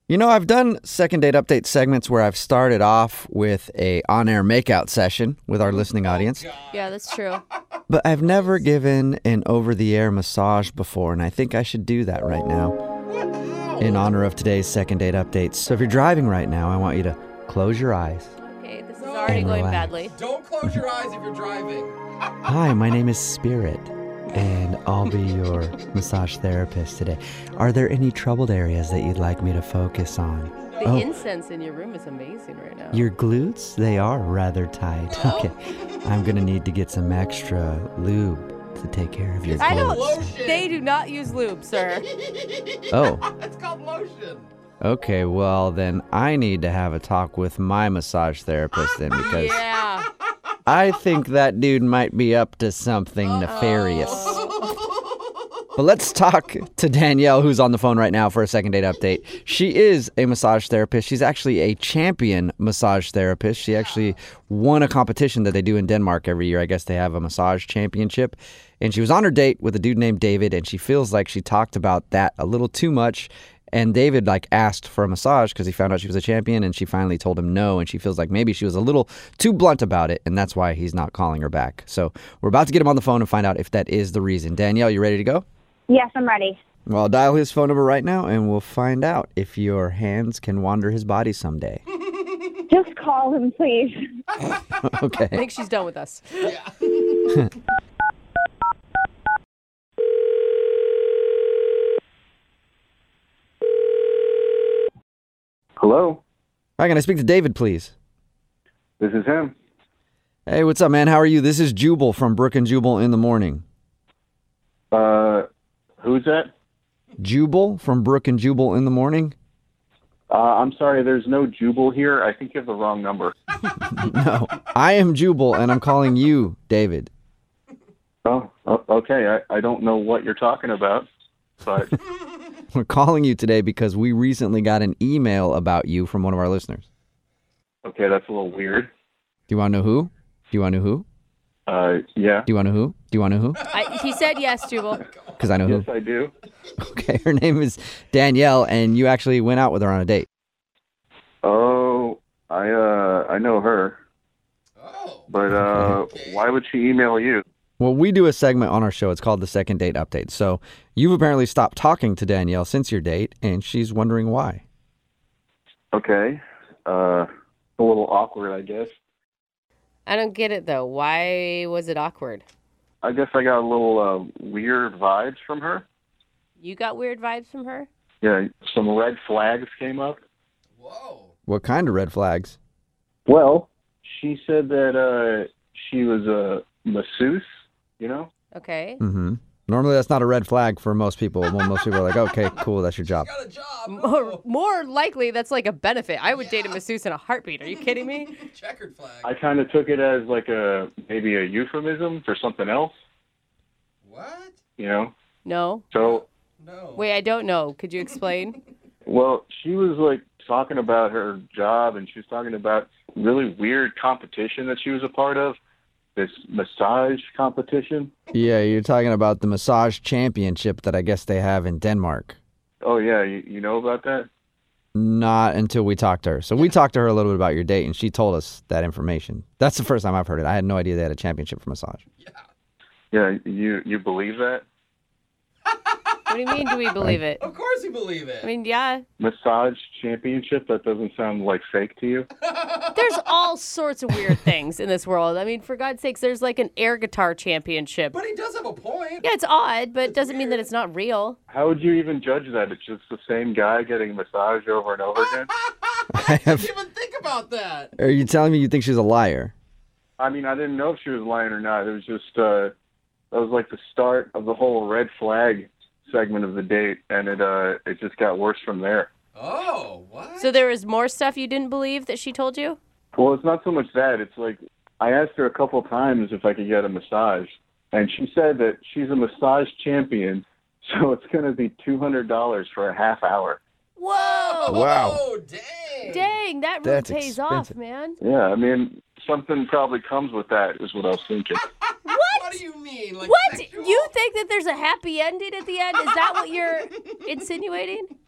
You know, I've done second date update segments where I've started off with a on-air makeout session with our listening audience. Yeah, that's true. But I've never given an over-the-air massage before, and I think I should do that right now in honor of today's second date updates. So if you're driving right now, I want you to close your eyes. Okay, this is already going badly. Don't close your eyes if you're driving. Hi, my name is Spirit, and I'll be your massage therapist today. Are there any troubled areas that you'd like me to focus on? The incense in your room is amazing right now. Your glutes, they are rather tight. Okay, I'm going to need to get some extra lube to take care of your glutes. Lotion. They do not use lube, sir. Oh, It's called lotion. okay, well then I need to have a talk with my massage therapist then because Yeah. I think that dude might be up to something nefarious. But let's talk to Danielle, who's on the phone right now for a second date update. She is a massage therapist. She's actually a champion massage therapist. She actually won a competition that they do in Denmark every year. I guess they have a massage championship. And she was on her date with a dude named David, and she feels like she talked about that a little too much. And David asked for a massage because he found out she was a champion, and she finally told him no, and she feels like maybe she was a little too blunt about it, and that's why he's not calling her back. So we're about to get him on the phone and find out if that is the reason. Danielle, you ready to go? Yes, I'm ready. Well, I'll dial his phone number right now, and we'll find out if your hands can wander his body someday. Just call him, please. Okay. I think she's done with us. Yeah. Hello, Hi, can I speak to David, please? this is him. Hey, what's up, man? How are you? This is Jubal from Brook and Jubal in the Morning. Who's that? Jubal from Brook and Jubal in the Morning? I'm sorry, there's no Jubal here. I think you have the wrong number. No, I am Jubal, and I'm calling you David. Okay. I don't know what you're talking about, but We're calling you today because we recently got an email about you from one of our listeners. okay, that's a little weird. Do you want to know who? Do you want to know who? Yeah. Do you want to know who? Do you want to know who? He said yes, Jubal. Because I know who. Yes, I do. Okay, her name is Danielle, and you actually went out with her on a date. Oh, I know her, Oh. but Okay. why would she email you? Well, we do a segment on our show. It's called the Second Date Update. So you've apparently stopped talking to Danielle since your date, and she's wondering why. Okay. A little awkward, I guess. I don't get it, though. Why was it awkward? I guess I got a little weird vibes from her. You got weird vibes from her? Yeah, some red flags came up. Whoa. What kind of red flags? Well, she said that she was a masseuse, you know? Okay. Mm-hmm. Normally, that's not a red flag for most people. Well, most people are like, okay, cool, that's your job. Got a job. More likely, that's like a benefit. I would date a masseuse in a heartbeat. Are you kidding me? Checkered flag. I kind of took it as like maybe a euphemism for something else, What? you know? No. So, No. Wait, I don't know. Could you explain? well, she was like talking about her job, and she was talking about really weird competition that she was a part of, this massage competition. Yeah, you're talking about the massage championship that I guess they have in Denmark. Oh, yeah, you know about that? Not until we talked to her. So we talked to her a little bit about your date, and she told us that information. That's the first time I've heard it. I had no idea they had a championship for massage. Yeah, you believe that? What do you mean, do we believe it? Of course you believe it. I mean, yeah. Massage championship? That doesn't sound like fake to you? There's all sorts of weird things in this world. I mean, for God's sakes, there's like an air guitar championship. But he does have a point. Yeah, it's odd, but it doesn't mean that it's not real. How would you even judge that? It's just the same guy getting massaged over and over again? I didn't even think about that. Are you telling me you think she's a liar? I mean, I didn't know if she was lying or not. It was just, that was like the start of the whole red flag segment of the date, and it just got worse from there. Oh, what? So there was more stuff you didn't believe that she told you? Well, it's not so much that. It's like I asked her a couple times if I could get a massage, and she said that she's a massage champion, so it's going to be $200 for a half hour. Whoa! Wow. Oh, dang. Dang, that really That's pays expensive. off, man. Yeah, I mean, something probably comes with that, is what I was thinking. What do you mean? Like What? sexual? You think that there's a happy ending at the end? Is that what you're insinuating?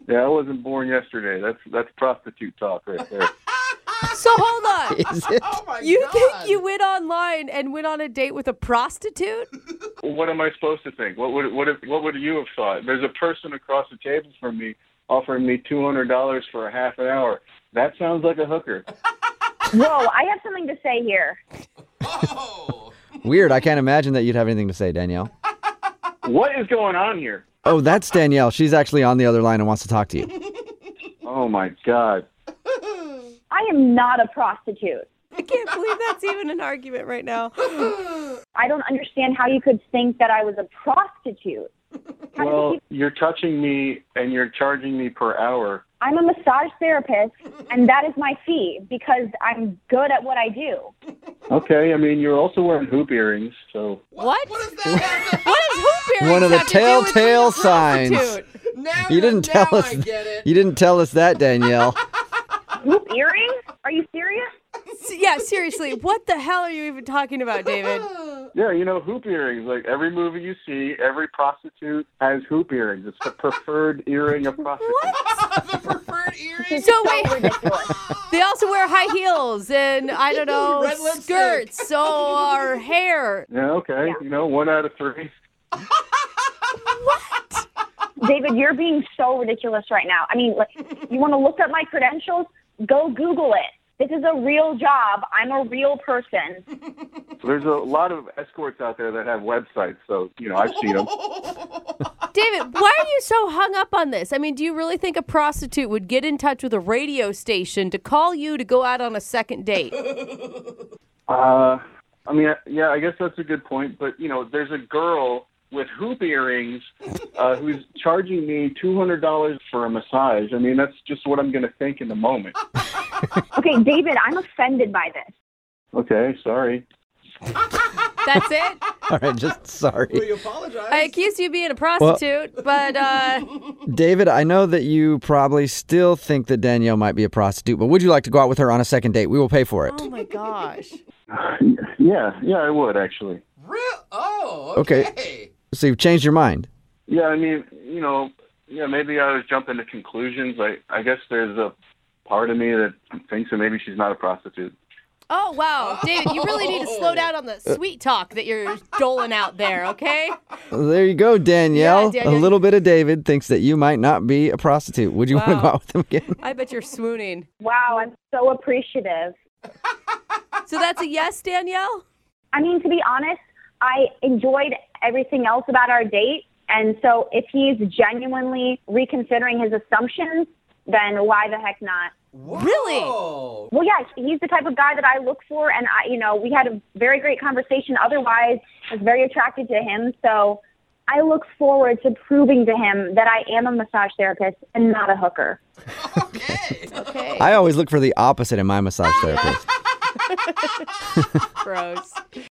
Yeah, I wasn't born yesterday. That's prostitute talk right there. So hold on. Is it? Oh my You God. think you went online and went on a date with a prostitute? What am I supposed to think? What would you have thought? There's a person across the table from me offering me $200 for a half an hour. That sounds like a hooker. Whoa, I have something to say here. Oh. Weird. I can't imagine that you'd have anything to say, Danielle. What is going on here? Oh, that's Danielle. She's actually on the other line and wants to talk to you. Oh my God. I am not a prostitute. I can't believe that's even an argument right now. I don't understand how you could think that I was a prostitute. How did Well, you- you're touching me and you're charging me per hour. I'm a massage therapist, and that is my fee because I'm good at what I do. Okay, I mean, you're also wearing hoop earrings, so... What? What is that? What is hoop earrings One of the have to do with being a telltale signs. prostitute? Now You didn't tell now us. I get it. You didn't tell us that, Danielle. Hoop earrings? Are you serious? Yeah, seriously, what the hell are you even talking about, David? Yeah, you know, hoop earrings. Like, every movie you see, every prostitute has hoop earrings. It's the preferred earring of prostitutes. The preferred earring. So wait, Ridiculous. they also wear high heels and I don't know, Red lipstick. skirts, so our hair. Yeah, okay. Yeah. You know, 1 out of 3. David, you're being so ridiculous right now. I mean, like, you want to look up my credentials? Go Google it. This is a real job. I'm a real person. There's a lot of escorts out there that have websites, so, you know, I've seen them. David, why are you so hung up on this? I mean, do you really think a prostitute would get in touch with a radio station to call you to go out on a second date? I mean, yeah, I guess that's a good point. But, you know, there's a girl with hoop earrings who's charging me $200 for a massage. I mean, that's just what I'm going to think in the moment. Okay, David, I'm offended by this. Okay, sorry. That's it? All right, just Will sorry. you apologize? I accused you of being a prostitute, but David, I know that you probably still think that Danielle might be a prostitute, but would you like to go out with her on a second date? We will pay for it. oh my gosh. Yeah, I would, actually. Real? Oh, Okay. okay. So you've changed your mind. Yeah, I mean, you know, yeah, maybe I was jumping to conclusions. I guess there's a part of me that thinks that maybe she's not a prostitute. Oh, wow. David, you really need to slow down on the sweet talk that you're doling out there, okay? Well, there you go, Danielle. Yeah, Danielle. A little bit of David thinks that you might not be a prostitute. Would you want to Wow. go out with him again? I bet you're swooning. Wow, I'm so appreciative. So that's a yes, Danielle? I mean, to be honest, I enjoyed everything else about our date. And so if he's genuinely reconsidering his assumptions, then why the heck not? Really? Whoa. Well, yeah, he's the type of guy that I look for. And, we had a very great conversation. Otherwise, I was very attracted to him. So I look forward to proving to him that I am a massage therapist and not a hooker. Okay. Okay. I always look for the opposite in my massage therapist. Gross.